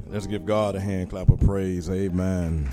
Let's give God a hand clap of praise. Amen.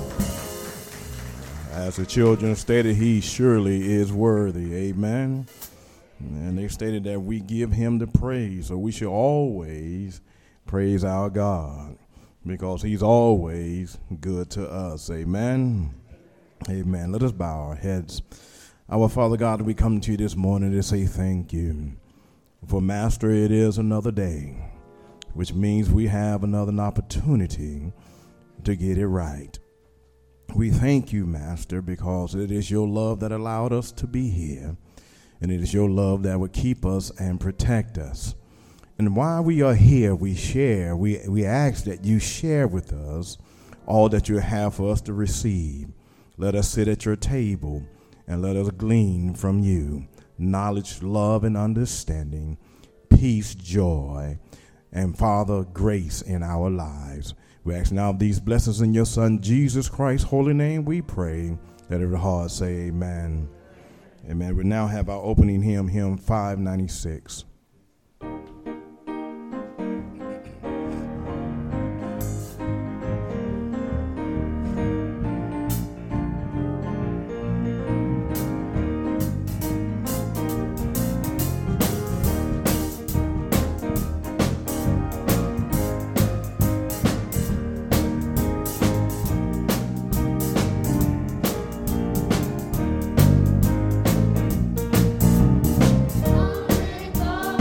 As the children stated, he surely is worthy. Amen. And they stated that we give him the praise. So we should always praise our God because he's always good to us. Amen. Amen. Let us bow our heads. Our Father God, we come to you this morning to say thank you. For Master, it is another day, which means we have another opportunity to get it right. We thank you, Master, because it is your love that allowed us to be here, and it is your love that will keep us and protect us. And while we are here, we share. We ask that you share with us all that you have for us to receive. Let us sit at your table and let us glean from you knowledge, love, and understanding, peace, joy, and Father, grace in our lives. We ask now these blessings in your Son, Jesus Christ's holy name, we pray. Let every heart say amen. Amen. We now have our opening hymn 596. God.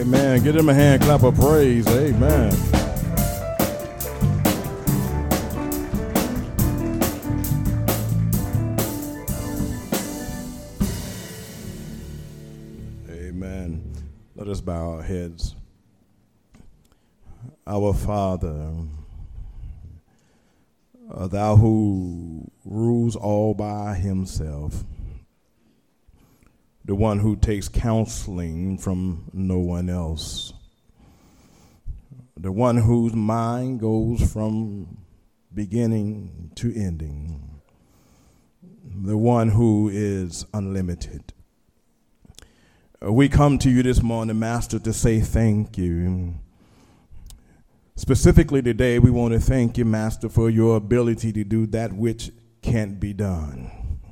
Amen. Give him a hand clap of praise. Amen. Amen. Let us bow our heads. Our Father, thou who rules all by himself, the one who takes counseling from no one else, the one whose mind goes from beginning to ending, the one who is unlimited. We come to you this morning, Master, to say thank you. Specifically today, we want to thank you, Master, for your ability to do that which can't be done.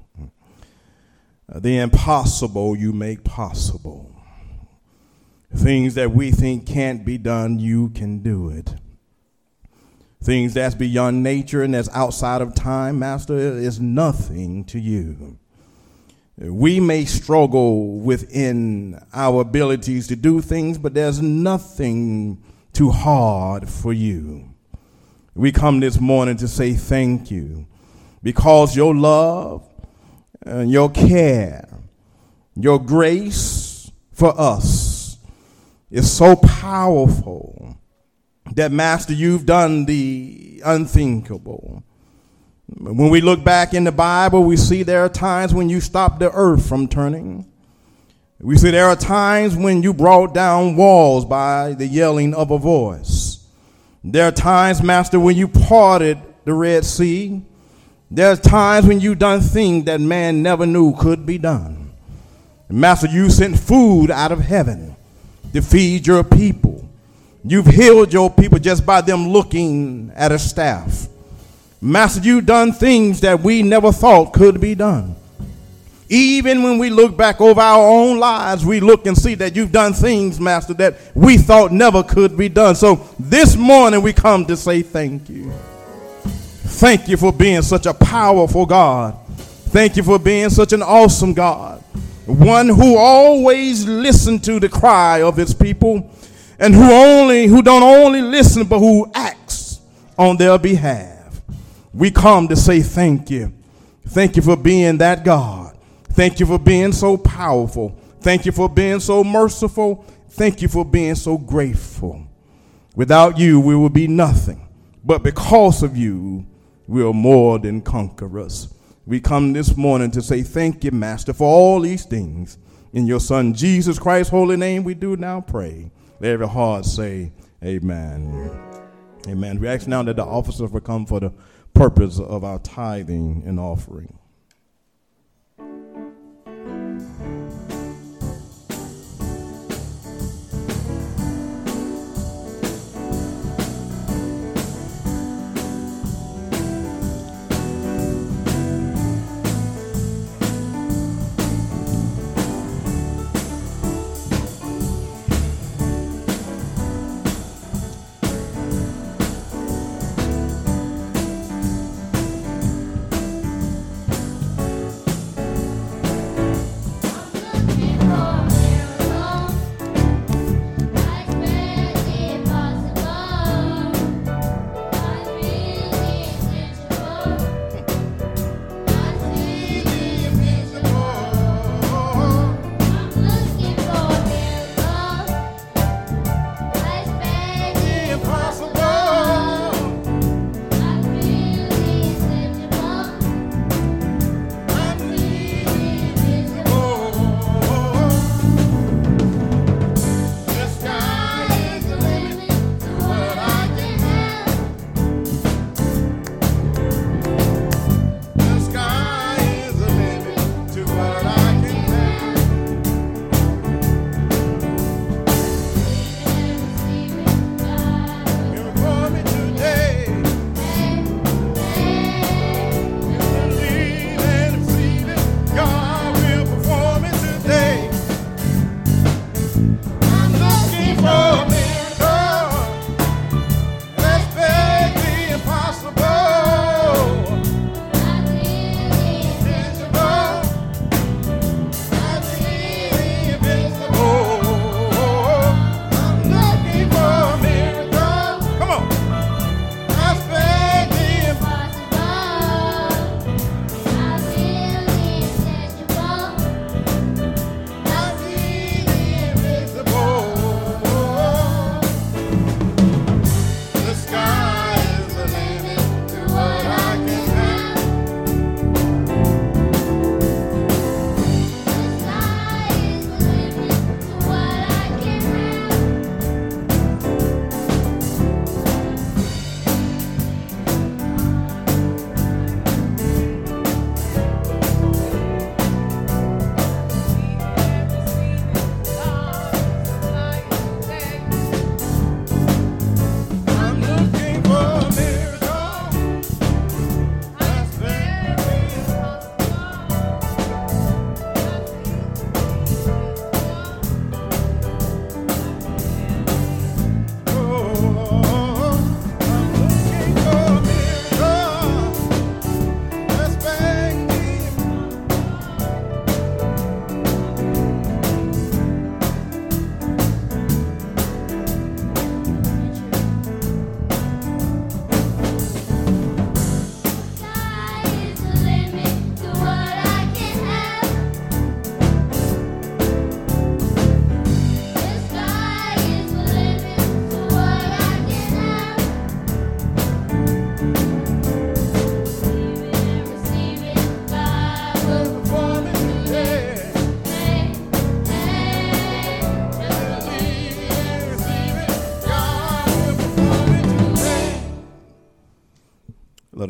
The impossible you make possible. Things that we think can't be done, you can do it. Things that's beyond nature and that's outside of time, Master, is nothing to you. We may struggle within our abilities to do things, but there's nothing too hard for you. We come this morning to say thank you because your love and your care, your grace for us is so powerful that, Master, you've done the unthinkable. When we look back in the Bible, we see there are times when you stopped the earth from turning. We see there are times when you brought down walls by the yelling of a voice. There are times, Master, when you parted the Red Sea. There are times when you've done things that man never knew could be done. Master, you sent food out of heaven to feed your people. You've healed your people just by them looking at a staff. Master, you've done things that we never thought could be done. Even when we look back over our own lives, we look and see that you've done things, Master, that we thought never could be done. So this morning we come to say thank you. Thank you for being such a powerful God. Thank you for being such an awesome God. One who always listened to the cry of his people and who don't only listen, but who acts on their behalf. We come to say thank you. Thank you for being that God. Thank you for being so powerful. Thank you for being so merciful. Thank you for being so grateful. Without you, we will be nothing. But because of you, we are more than conquerors. We come this morning to say thank you, Master, for all these things. In your Son, Jesus Christ's holy name, we do now pray. Let every heart say amen. Amen. We ask now that the officers will come for the purpose of our tithing and offering.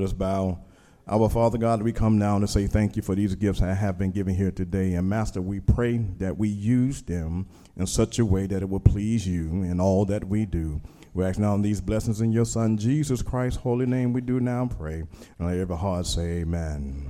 us bow. Our Father God, we come now to say thank you for these gifts that have been given here today. And Master, we pray that we use them in such a way that it will please you in all that we do. We ask now these blessings in your Son, Jesus Christ's holy name we do now pray. And let every heart say amen.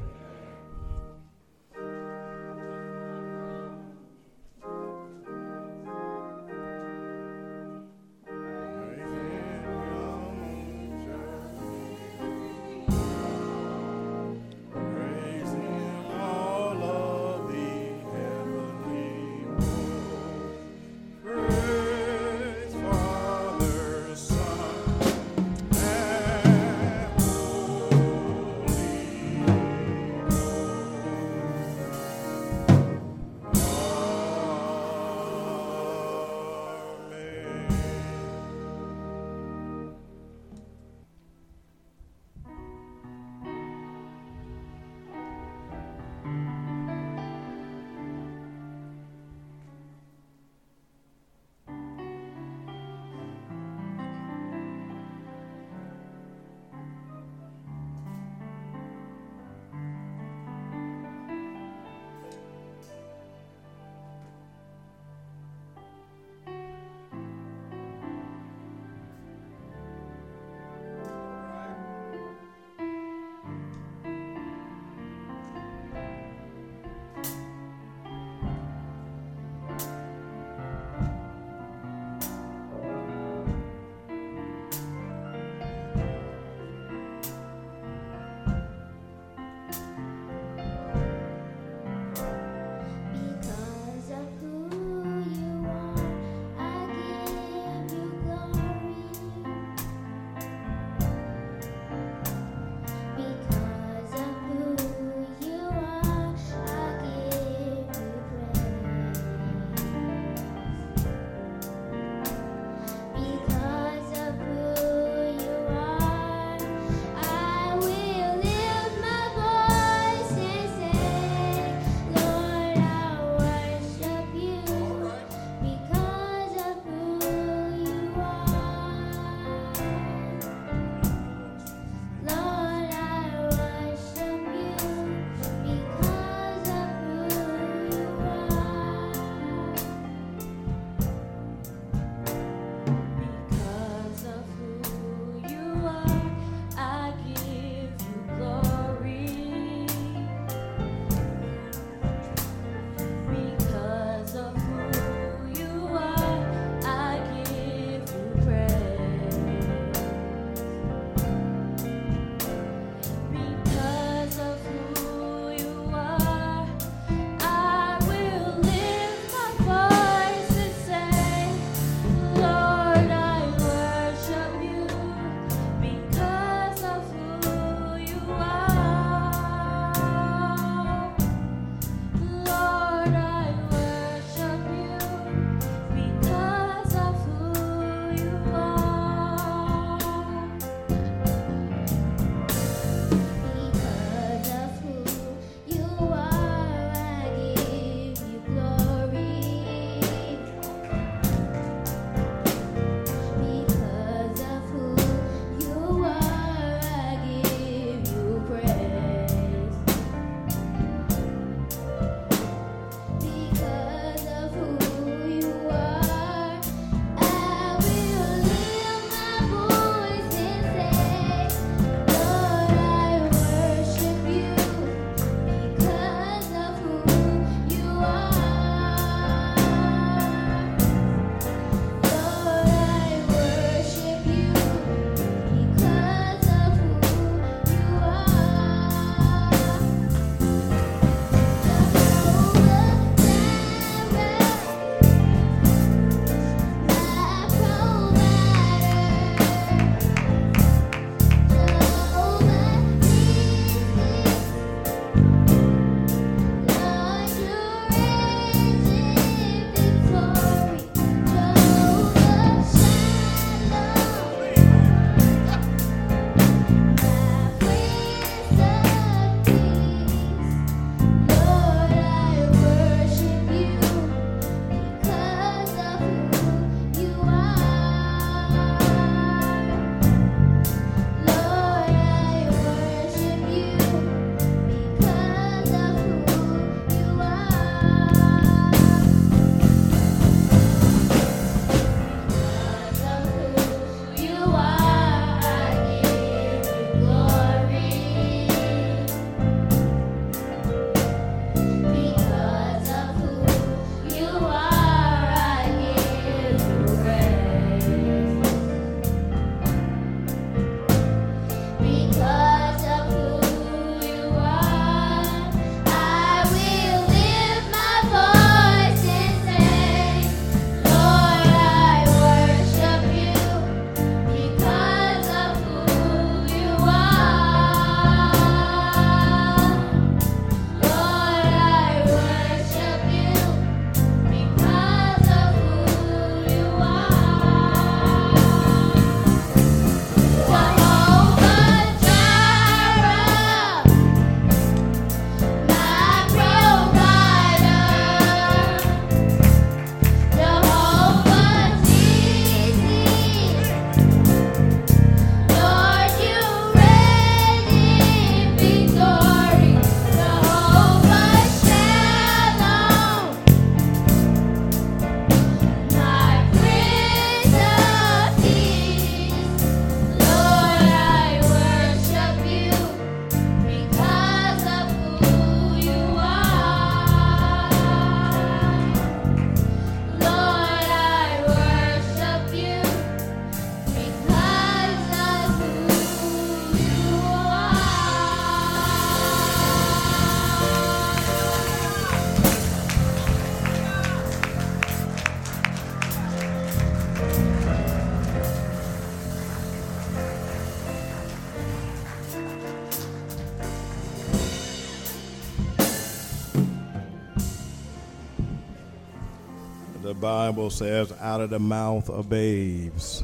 The Bible says, out of the mouth of babes.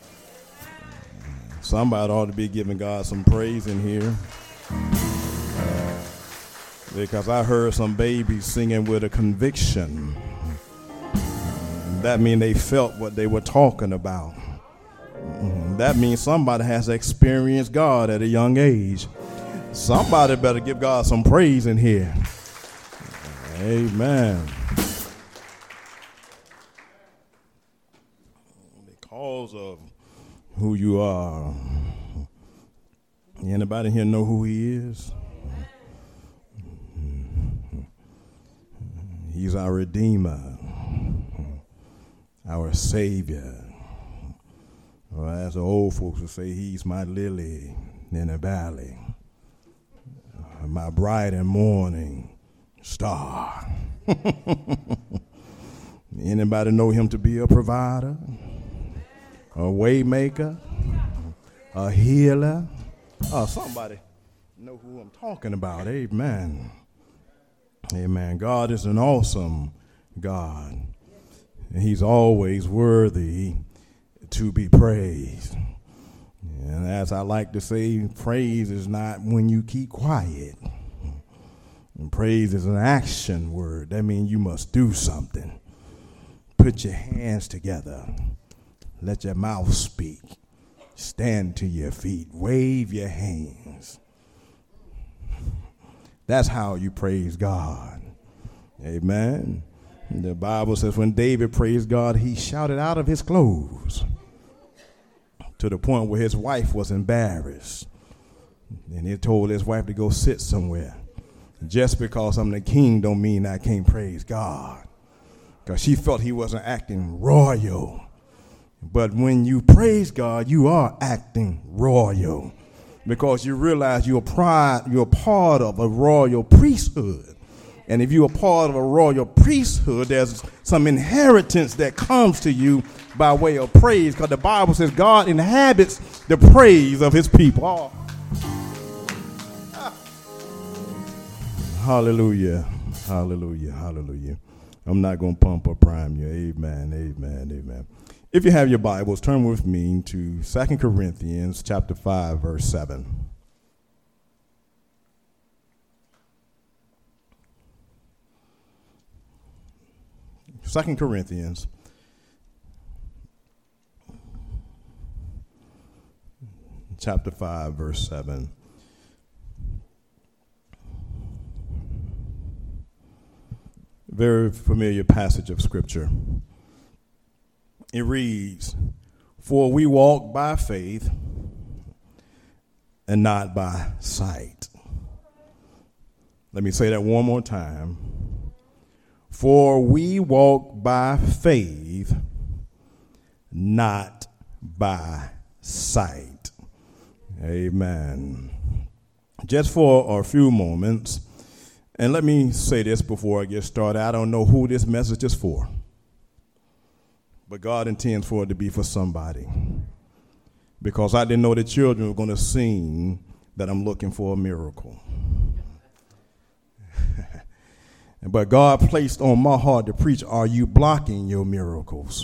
Somebody ought to be giving God some praise in here. Because I heard some babies singing with a conviction. That means they felt what they were talking about. That means somebody has experienced God at a young age. Somebody better give God some praise in here. Amen. Because of who you are. Anybody here know who he is? He's our Redeemer, our Savior. Or as the old folks would say, he's my lily in the valley, my bright and morning star. Anybody know him to be a provider, a way maker, a healer? Oh, somebody know who I'm talking about. Amen. Amen. God is an awesome God. And he's always worthy to be praised. And as I like to say, praise is not when you keep quiet. And praise is an action word. That means you must do something. Put your hands together. Let your mouth speak. Stand to your feet. Wave your hands. That's how you praise God. Amen. The Bible says when David praised God, he shouted out of his clothes to the point where his wife was embarrassed. And he told his wife to go sit somewhere. Just because I'm the king don't mean I can't praise God. Because she felt he wasn't acting royal. But when you praise God, you are acting royal. Because you realize you're part of a royal priesthood. And if you're a part of a royal priesthood, there's some inheritance that comes to you by way of praise. Because the Bible says God inhabits the praise of his people. Oh. Hallelujah. Hallelujah. Hallelujah. I'm not going to pump or prime you. Amen. Amen. Amen. If you have your Bibles, turn with me to 2 Corinthians chapter 5, verse 7. 2 Corinthians chapter 5, verse 7. Very familiar passage of Scripture. It reads, "For we walk by faith and not by sight." Let me say that one more time. For we walk by faith, not by sight. Amen. Just for a few moments, and let me say this before I get started. I don't know who this message is for, but God intends for it to be for somebody. Because I didn't know the children were going to sing that I'm looking for a miracle. But God placed on my heart to preach, are you blocking your miracles?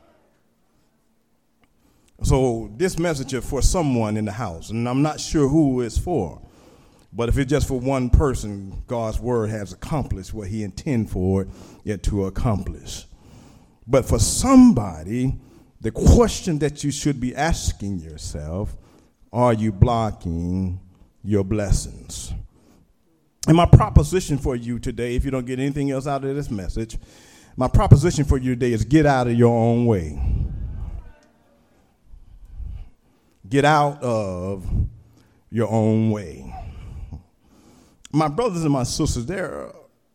So this message is for someone in the house, and I'm not sure who it's for. But if it's just for one person, God's word has accomplished what he intended for it to accomplish. But for somebody, the question that you should be asking yourself, are you blocking your blessings? And my proposition for you today, if you don't get anything else out of this message, my proposition for you today is get out of your own way. Get out of your own way. My brothers and my sisters, the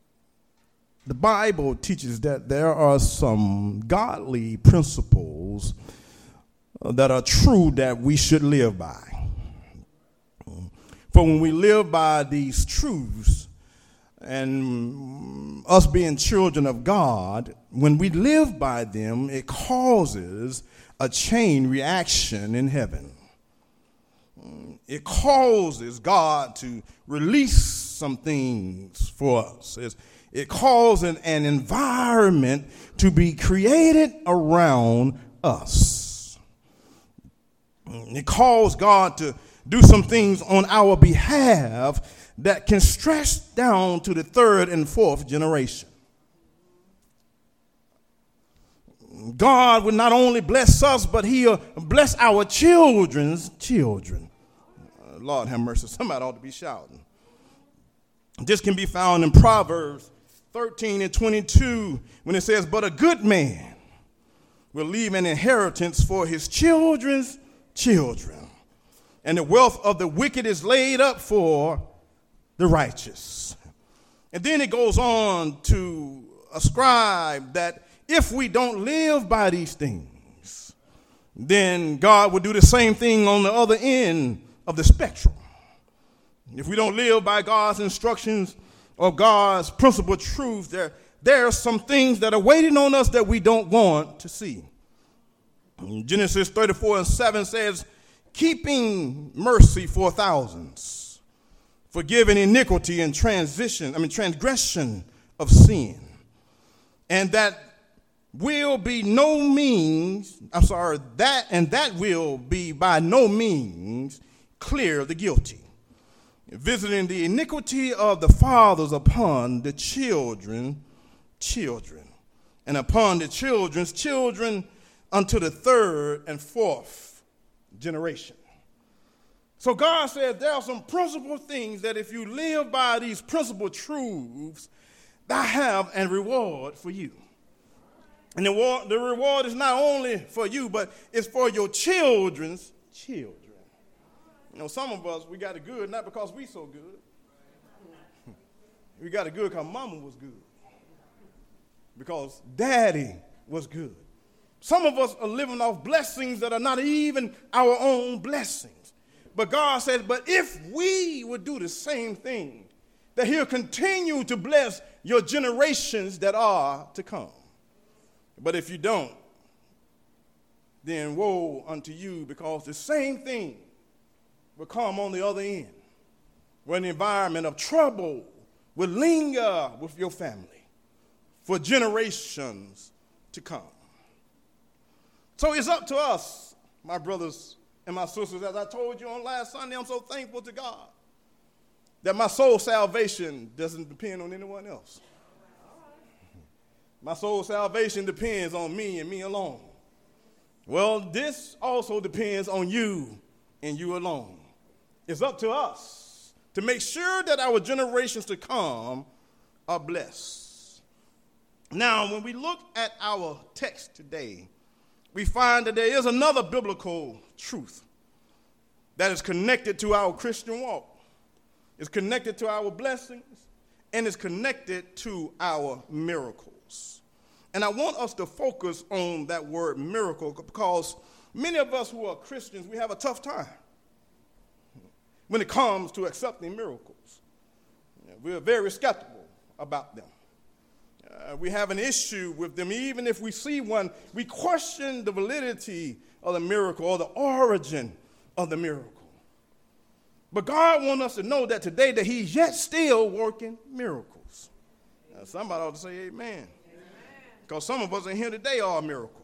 Bible teaches that there are some godly principles that are true that we should live by. For when we live by these truths, and us being children of God, when we live by them, it causes a chain reaction in heaven. It causes God to release some things for us. It calls an environment to be created around us. It calls God to do some things on our behalf that can stretch down to the third and fourth generation. God will not only bless us, but he'll bless our children's children. Lord have mercy. Somebody ought to be shouting. This can be found in Proverbs 13 and 22 when it says, but a good man will leave an inheritance for his children's children, and the wealth of the wicked is laid up for the righteous. And then it goes on to ascribe that if we don't live by these things, then God will do the same thing on the other end of the spectrum. If we don't live by God's instructions or God's principle truth, there are some things that are waiting on us that we don't want to see. Genesis 34:7 says, keeping mercy for thousands, forgiving iniquity and transgression of sin. And that will be that will be by no means clear the guilty, visiting the iniquity of the fathers upon the children, and upon the children's children unto the third and fourth generation. So God said there are some principal things that if you live by these principal truths, I have a reward for you. And the reward is not only for you, but it's for your children's children. You know, some of us, we got it good not because we so good. We got it good because mama was good. Because daddy was good. Some of us are living off blessings that are not even our own blessings. But God says, but if we would do the same thing, that he'll continue to bless your generations that are to come. But if you don't, then woe unto you, because the same thing will come on the other end, where the environment of trouble will linger with your family for generations to come. So it's up to us, my brothers and my sisters. As I told you on last Sunday, I'm so thankful to God that my soul salvation doesn't depend on anyone else. My soul salvation depends on me and me alone. Well, this also depends on you and you alone. It's up to us to make sure that our generations to come are blessed. Now, when we look at our text today, we find that there is another biblical truth that is connected to our Christian walk. It's connected to our blessings, and it's connected to our miracles. And I want us to focus on that word miracle, because many of us who are Christians, we have a tough time when it comes to accepting miracles. We're very skeptical about them. We have an issue with them. Even if we see one, we question the validity of the miracle or the origin of the miracle. But God wants us to know that today that he's yet still working miracles. Now, somebody ought to say amen. Because some of us in here today are a miracle.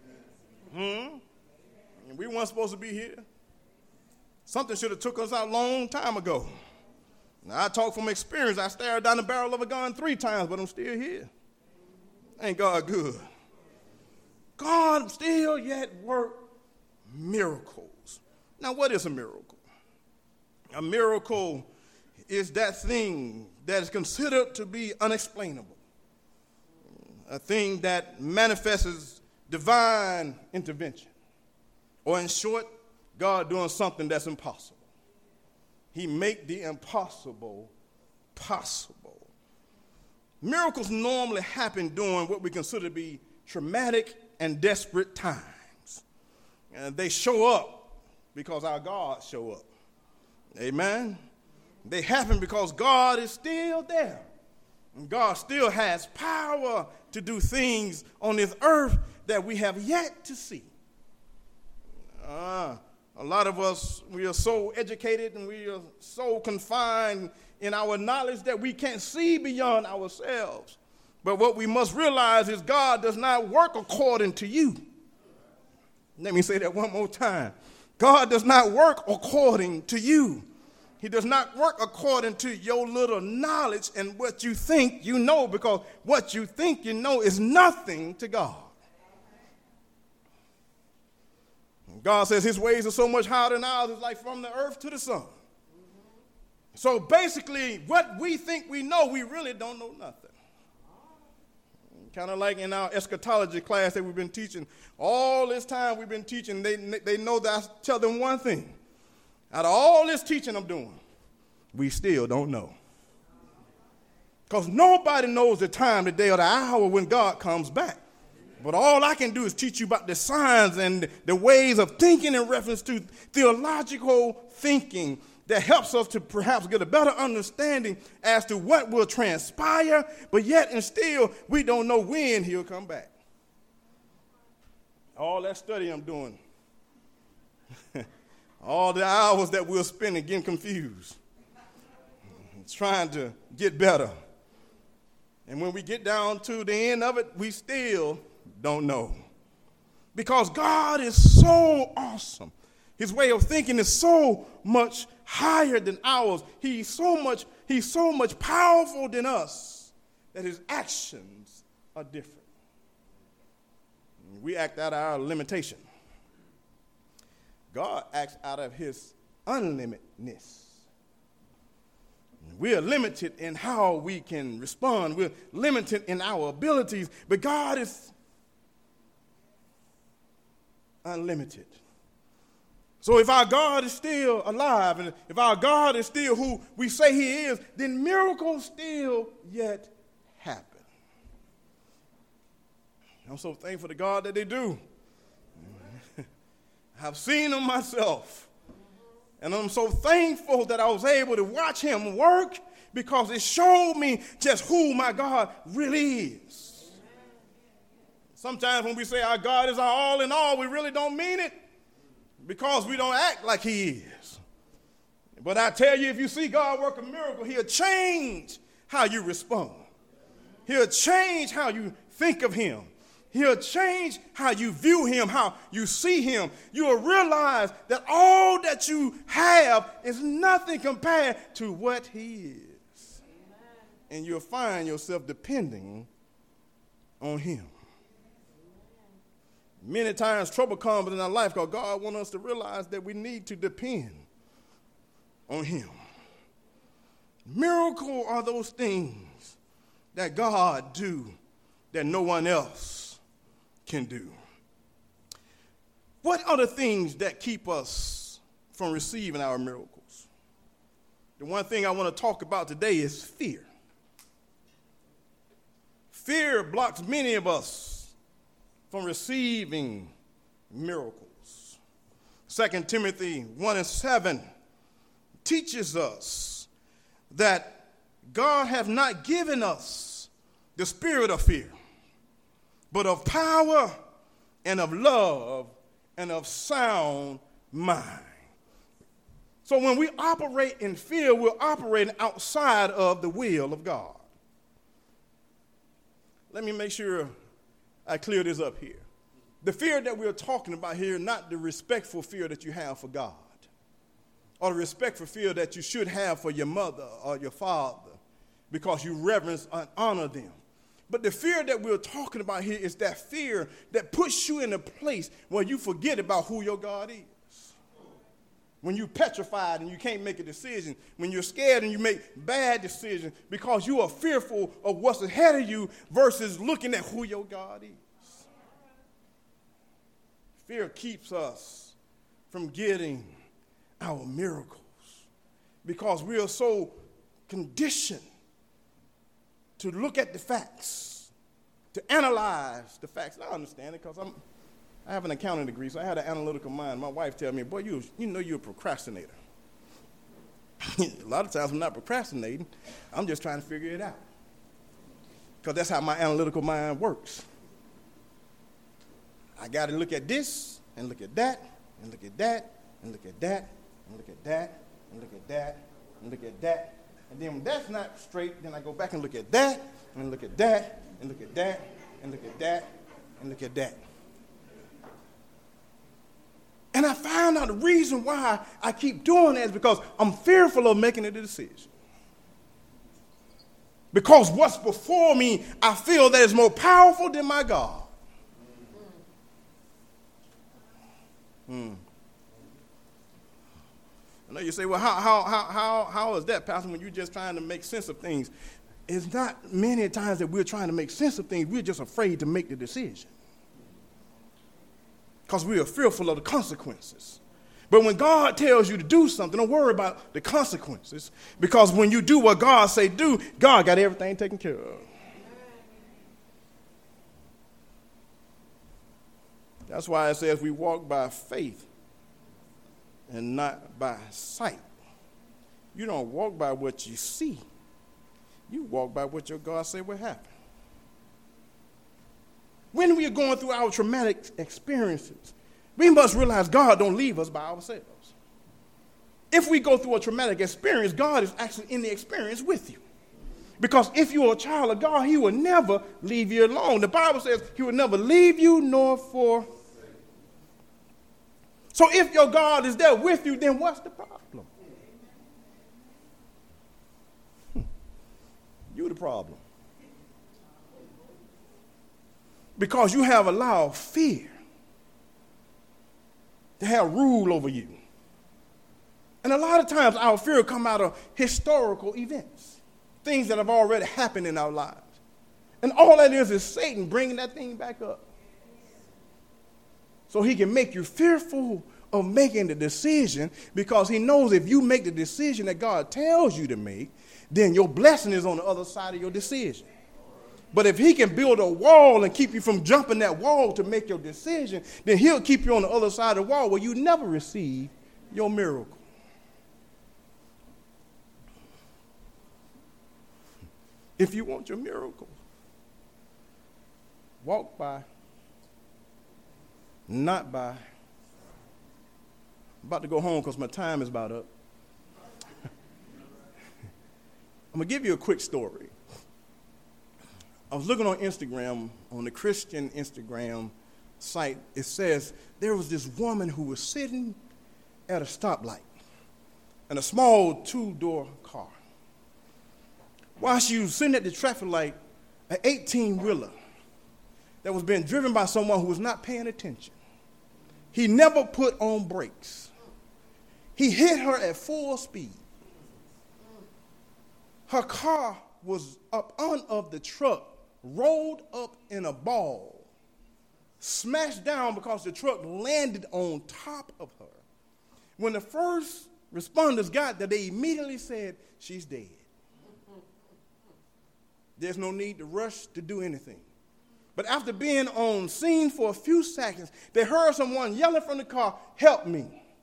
And we weren't supposed to be here. Something should have took us out a long time ago. Now, I talk from experience. I stared down the barrel of a gun 3 times, but I'm still here. Ain't God good? God still yet work miracles. Now, what is a miracle? A miracle is that thing that is considered to be unexplainable. A thing that manifests as divine intervention. Or in short, God doing something that's impossible. He make the impossible possible. Miracles normally happen during what we consider to be traumatic and desperate times. And they show up because our God show up. Amen? They happen because God is still there. And God still has power to do things on this earth that we have yet to see. A lot of us, we are so educated and we are so confined in our knowledge that we can't see beyond ourselves. But what we must realize is God does not work according to you. Let me say that one more time. God does not work according to you. He does not work according to your little knowledge and what you think you know, because what you think you know is nothing to God. God says his ways are so much higher than ours, it's like from the earth to the sun. So basically, what we think we know, we really don't know nothing. Kind of like in our eschatology class that we've been teaching, all this time we've been teaching, they know that I tell them one thing. Out of all this teaching I'm doing, we still don't know. Because nobody knows the time, the day, or the hour when God comes back. But all I can do is teach you about the signs and the ways of thinking in reference to theological thinking that helps us to perhaps get a better understanding as to what will transpire, but yet and still we don't know when he'll come back. All that study I'm doing, all the hours that we're spending getting confused, trying to get better. And when we get down to the end of it, we still don't know. Because God is so awesome. His way of thinking is so much higher than ours. He's so much powerful than us that his actions are different. We act out of our limitation. God acts out of his unlimitedness. We are limited in how we can respond. We're limited in our abilities, but God is unlimited. So if our God is still alive, and if our God is still who we say he is, then miracles still yet happen. I'm so thankful to God that they do. I've seen them myself. And I'm so thankful that I was able to watch him work, because it showed me just who my God really is. Sometimes when we say our God is our all in all, we really don't mean it, because we don't act like he is. But I tell you, if you see God work a miracle, he'll change how you respond. He'll change how you think of him. He'll change how you view him, how you see him. You will realize that all that you have is nothing compared to what he is. Amen. And you'll find yourself depending on him. Many times trouble comes in our life because God wants us to realize that we need to depend on him. Miracles are those things that God do that no one else can do. What are the things that keep us from receiving our miracles? The one thing I want to talk about today is fear. Fear blocks many of us from receiving miracles. 2 Timothy 1:7 teaches us that God hath not given us the spirit of fear, but of power and of love and of sound mind. So when we operate in fear, we're operating outside of the will of God. Let me make sure I clear this up here. The fear that we're talking about here, not the respectful fear that you have for God, or the respectful fear that you should have for your mother or your father, because you reverence and honor them. But the fear that we're talking about here is that fear that puts you in a place where you forget about who your God is. When you're petrified and you can't make a decision. When you're scared and you make bad decisions because you are fearful of what's ahead of you versus looking at who your God is. Fear keeps us from getting our miracles because we are so conditioned to look at the facts, to analyze the facts. I understand it because I have an accounting degree, so I had an analytical mind. My wife tell me, boy, you know you're a procrastinator. A lot of times I'm not procrastinating. I'm just trying to figure it out because that's how my analytical mind works. I got to look at this and look at that and look at that and look at that, and look at that, and look at that, and look at that. And then when that's not straight, then I go back and look at that, and look at that, and look at that, and look at that, and look at that. And I found out the reason why I keep doing that is because I'm fearful of making a decision. Because what's before me, I feel that is more powerful than my God. I know you say, well, how is that, Pastor, when you're just trying to make sense of things? It's not many times that we're trying to make sense of things. We're just afraid to make the decision. Because we are fearful of the consequences. But when God tells you to do something, don't worry about the consequences. Because when you do what God say do, God got everything taken care of. That's why it says we walk by faith and not by sight. You don't walk by what you see. You walk by what your God say will happen. When we are going through our traumatic experiences, we must realize God don't leave us by ourselves. If we go through a traumatic experience, God is actually in the experience with you. Because if you're a child of God, he will never leave you alone. The Bible says he will never leave you nor forsake. So if your God is there with you, then what's the problem? You're the problem. Because you have allowed fear to have rule over you. And a lot of times our fear come out of historical events, things that have already happened in our lives. And all that is Satan bringing that thing back up. So he can make you fearful of making the decision, because he knows if you make the decision that God tells you to make, then your blessing is on the other side of your decision. But if he can build a wall and keep you from jumping that wall to make your decision, then he'll keep you on the other side of the wall where you never receive your miracle. If you want your miracle, walk by, not by. I'm about to go home because my time is about up. I'm going to give you a quick story. I was looking on Instagram, on the Christian Instagram site. It says there was this woman who was sitting at a stoplight in a small two-door car. While she was sitting at the traffic light, an 18-wheeler that was being driven by someone who was not paying attention. He never put on brakes. He hit her at full speed. Her car was up on of the truck, rolled up in a ball, smashed down because the truck landed on top of her. When the first responders got there, they immediately said, she's dead. There's no need to rush to do anything. But after being on scene for a few seconds, they heard someone yelling from the car, help me.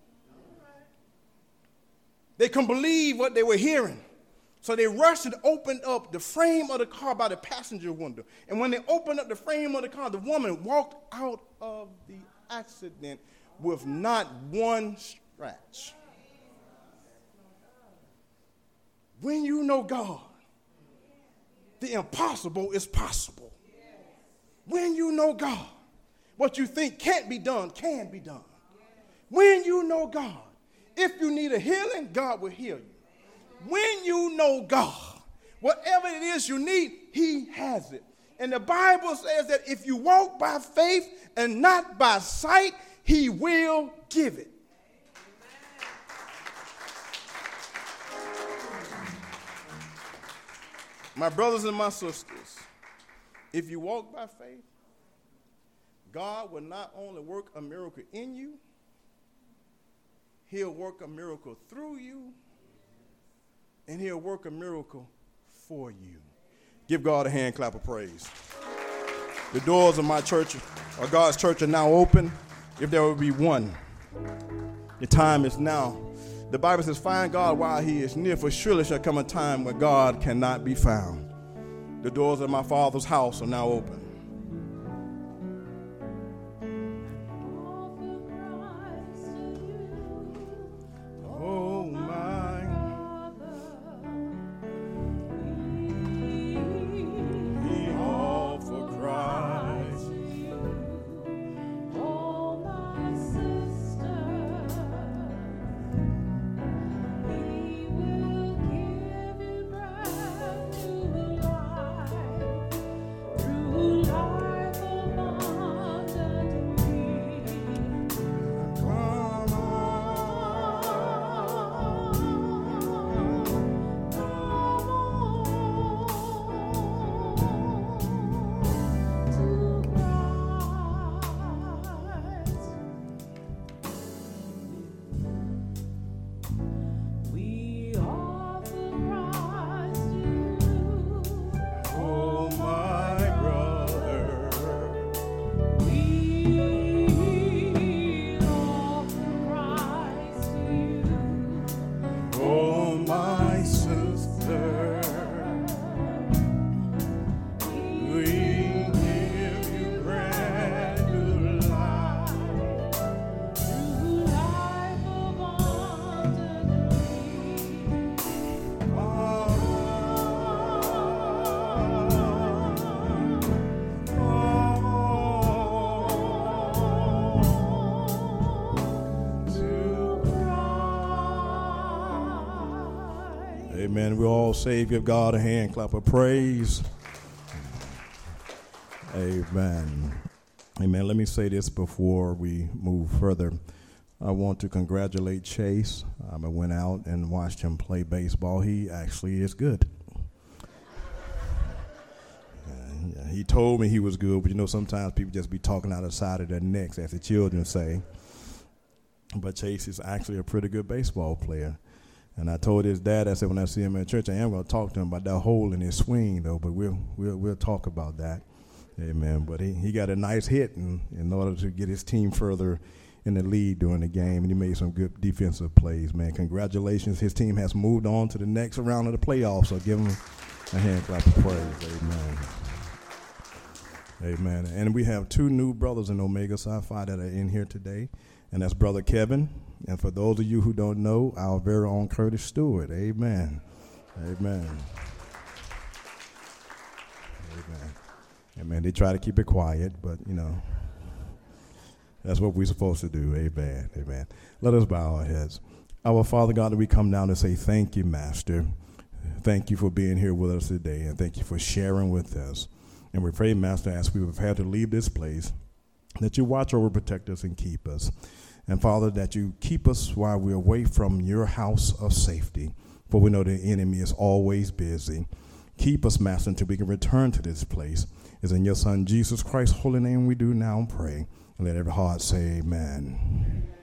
They couldn't believe what they were hearing. So they rushed and opened up the frame of the car by the passenger window. And when they opened up the frame of the car, the woman walked out of the accident with not one scratch. When you know God, the impossible is possible. When you know God, what you think can't be done can be done. When you know God, if you need a healing, God will heal you. When you know God, whatever it is you need, he has it. And the Bible says that if you walk by faith and not by sight, he will give it. My brothers and my sisters, if you walk by faith, God will not only work a miracle in you, he'll work a miracle through you, and he'll work a miracle for you. Give God a hand clap of praise. The doors of my church, or God's church, are now open. If there will be one, the time is now. The Bible says, find God while he is near, for surely shall come a time when God cannot be found. The doors of my Father's house are now open. saved, give God a hand clap of praise. Amen. Amen. Let me say this before we move further. I want to congratulate Chase. I went out and watched him play baseball. He actually is good. He told me he was good, but you know sometimes people just be talking out of the side of their necks, as the children say. But Chase is actually a pretty good baseball player. And I told his dad, I said, when I see him at church, I am going to talk to him about that hole in his swing, though. But we'll talk about that. Amen. But he got a nice hit in order to get his team further in the lead during the game, and he made some good defensive plays, man. Congratulations. His team has moved on to the next round of the playoffs, so give him a hand clap of praise. Amen. Amen. And we have two new brothers in Omega Psi Phi that are in here today, and that's Brother Kevin. And for those of you who don't know, our very own Curtis Stewart. Amen. Amen. Amen. Amen. They try to keep it quiet, but, you know, that's what we're supposed to do. Amen. Amen. Let us bow our heads. Our Father God, we come down to say thank you, Master. Thank you for being here with us today, and thank you for sharing with us. And we pray, Master, as we have had to leave this place, that you watch over, protect us, and keep us. And, Father, that you keep us while we're away from your house of safety, for we know the enemy is always busy. Keep us, Master, until we can return to this place. It's in your Son, Jesus Christ's holy name we do now pray. And let every heart say amen.